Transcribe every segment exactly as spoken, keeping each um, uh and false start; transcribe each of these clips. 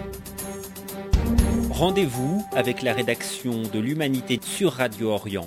Rendez-vous avec la rédaction de l'Humanité sur Radio Orient.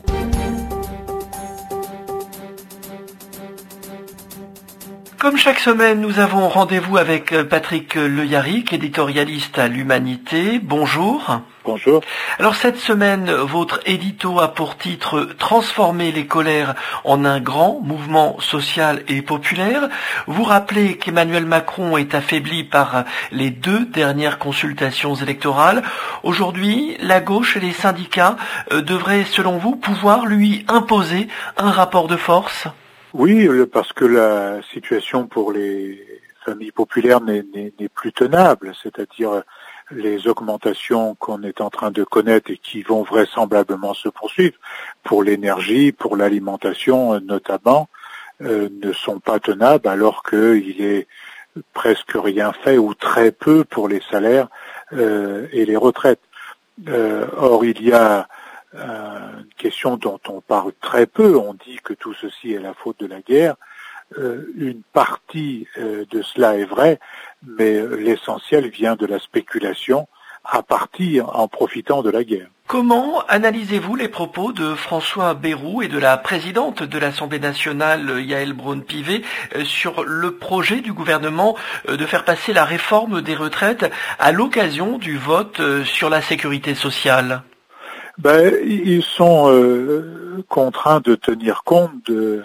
Comme chaque semaine, nous avons rendez-vous avec Patrick Le Yarrick, éditorialiste à l'Humanité. Bonjour. Bonjour. Alors cette semaine, votre édito a pour titre « Transformer les colères en un grand mouvement social et populaire ». Vous rappelez qu'Emmanuel Macron est affaibli par les deux dernières consultations électorales. Aujourd'hui, la gauche et les syndicats devraient, selon vous, pouvoir lui imposer un rapport de force ? Oui, parce que la situation pour les familles populaires n'est, n'est, n'est plus tenable, c'est-à-dire les augmentations qu'on est en train de connaître et qui vont vraisemblablement se poursuivre pour l'énergie, pour l'alimentation notamment, euh, ne sont pas tenables alors qu'il est presque rien fait ou très peu pour les salaires euh, et les retraites. Euh, or, il y a Euh, une question dont on parle très peu. On dit que tout ceci est la faute de la guerre. Euh, une partie euh, de cela est vrai, mais l'essentiel vient de la spéculation à partir en profitant de la guerre. Comment analysez-vous les propos de François Bayrou et de la présidente de l'Assemblée nationale, Yaël Braun-Pivet, sur le projet du gouvernement de faire passer la réforme des retraites à l'occasion du vote sur la sécurité sociale ? Ben, ils sont euh, contraints de tenir compte de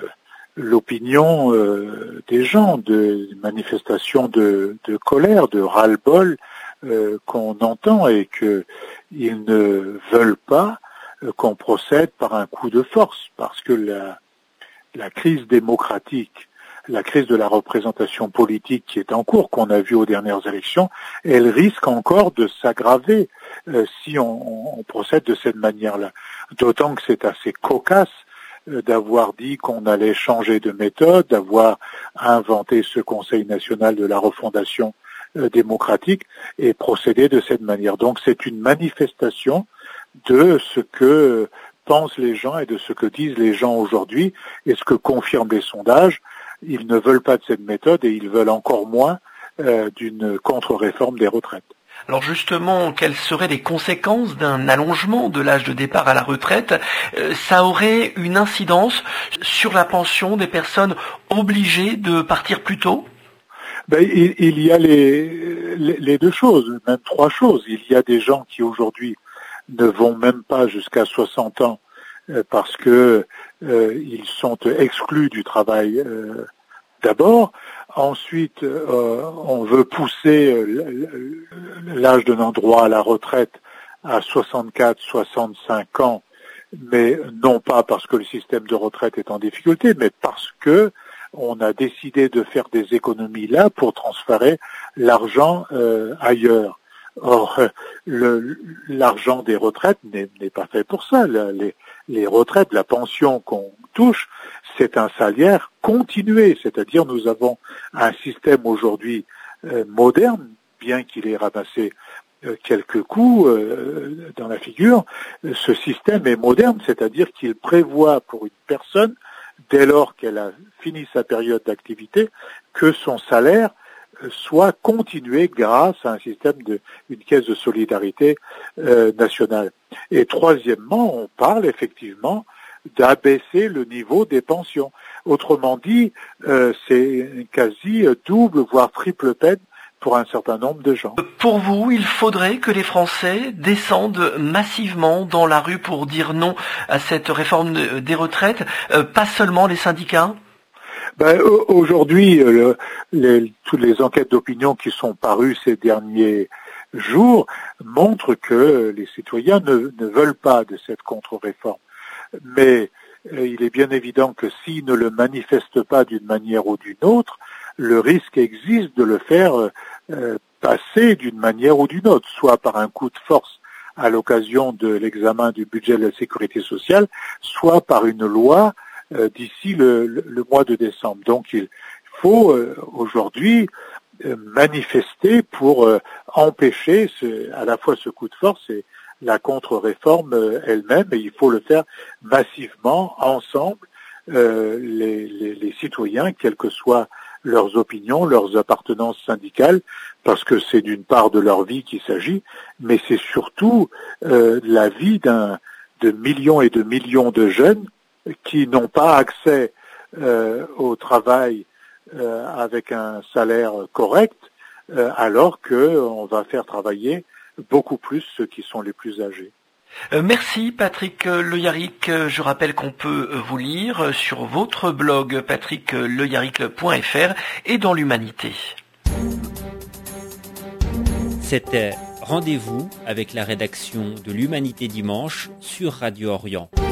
l'opinion euh, des gens, de manifestations de, de colère, de ras-le-bol euh, qu'on entend et qu'ils ne veulent pas euh, qu'on procède par un coup de force, parce que la, la crise démocratique, la crise de la représentation politique qui est en cours, qu'on a vu aux dernières élections, elle risque encore de s'aggraver euh, si on, on procède de cette manière-là. D'autant que c'est assez cocasse euh, d'avoir dit qu'on allait changer de méthode, d'avoir inventé ce Conseil national de la refondation euh, démocratique et procéder de cette manière. Donc c'est une manifestation de ce que pensent les gens et de ce que disent les gens aujourd'hui et ce que confirment les sondages. Ils ne veulent pas de cette méthode et ils veulent encore moins euh, d'une contre-réforme des retraites. Alors justement, quelles seraient les conséquences d'un allongement de l'âge de départ à la retraite ? euh, Ça aurait une incidence sur la pension des personnes obligées de partir plus tôt ? Ben, il, il y a les, les, les deux choses, même trois choses. Il y a des gens qui aujourd'hui ne vont même pas jusqu'à soixante ans parce que euh, ils sont exclus du travail euh, d'abord. Ensuite, euh, on veut pousser euh, l'âge donnant droit à la retraite à soixante-quatre, soixante-cinq ans, mais non pas parce que le système de retraite est en difficulté, mais parce que on a décidé de faire des économies là pour transférer l'argent euh, ailleurs. Or, le, l'argent des retraites n'est, n'est pas fait pour ça. Les, les retraites, la pension qu'on touche, c'est un salaire continué. C'est-à-dire, nous avons un système aujourd'hui euh, moderne, bien qu'il ait ramassé euh, quelques coups euh, dans la figure. Ce système est moderne, c'est-à-dire qu'il prévoit pour une personne, dès lors qu'elle a fini sa période d'activité, que son salaire soit continué grâce à un système de une caisse de solidarité euh, nationale. Et troisièmement, on parle effectivement d'abaisser le niveau des pensions. Autrement dit, euh, c'est quasi double, voire triple peine pour un certain nombre de gens. Pour vous, il faudrait que les Français descendent massivement dans la rue pour dire non à cette réforme des retraites, euh, pas seulement les syndicats ? Ben, aujourd'hui, le, les, toutes les enquêtes d'opinion qui sont parues ces derniers jours montrent que les citoyens ne, ne veulent pas de cette contre-réforme. Mais euh, il est bien évident que s'ils ne le manifestent pas d'une manière ou d'une autre, le risque existe de le faire euh, passer d'une manière ou d'une autre, soit par un coup de force à l'occasion de l'examen du budget de la sécurité sociale, soit par une loi euh, d'ici le, le, le mois de décembre. Donc il faut euh, aujourd'hui euh, manifester pour euh, empêcher ce, à la fois ce coup de force et la contre-réforme euh, elle-même, et il faut le faire massivement, ensemble, euh, les, les, les citoyens, quelle que soit leurs opinions, leurs appartenances syndicales, parce que c'est d'une part de leur vie qu'il s'agit, mais c'est surtout euh, la vie d'un, de millions et de millions de jeunes qui n'ont pas accès euh, au travail euh, avec un salaire correct, euh, alors qu'on va faire travailler beaucoup plus ceux qui sont les plus âgés. Euh, merci Patrick Le Yarrick. Je rappelle qu'on peut vous lire sur votre blog patrick le yarrick point f r et dans l'Humanité. C'était Rendez-vous avec la rédaction de l'Humanité dimanche sur Radio Orient.